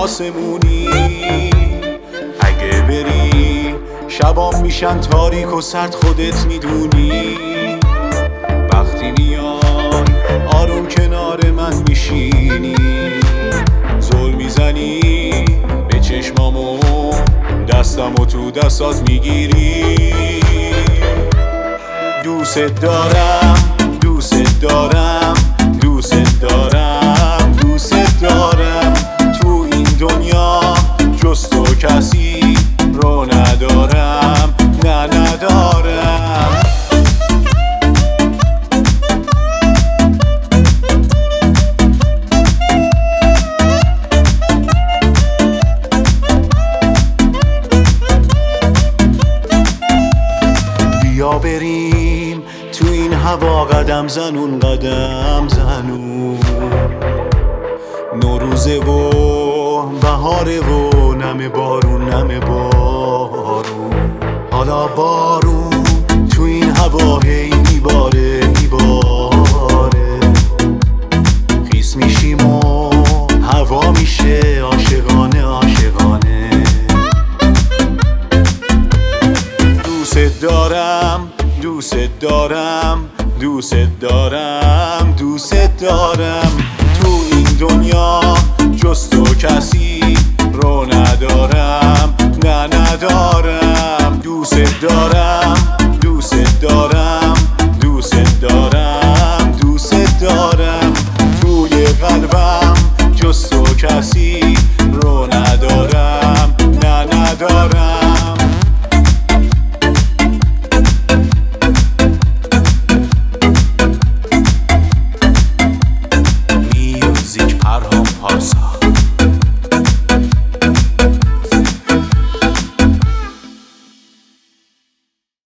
آسمونی. اگه بری شبام میشن تاریک و سرد، خودت میدونی. وقتی میای آروم کنار من میشینی، زل میزنی به چشمامو، دستمو تو دستات میگیری. دوست دارم، دوست دارم، دوست دارم، دوست دارم. تو این دنیا جز تو کسی رو ندارم، نه ندارم. بیا بریم تو این هوا قدم زنون، قدم زنون. نوروزه و بهاره و نم بارون، نم بارون. حالا بارون تو این هوا هی میباره، میباره. خیس میشیم و هوا میشه عاشقانه، عاشقانه. دوست دارم، دوست دارم، دوست دارم، دوست دارم. تو این دنیا جز تو کسی رو ندارم، نه ندارم. دوست دارم، دوست دارم، دوست دارم، دوست دارم. توی قلبم جز تو کسی رو ندارم، نه ندارم. میوزیک پرهام پارسا.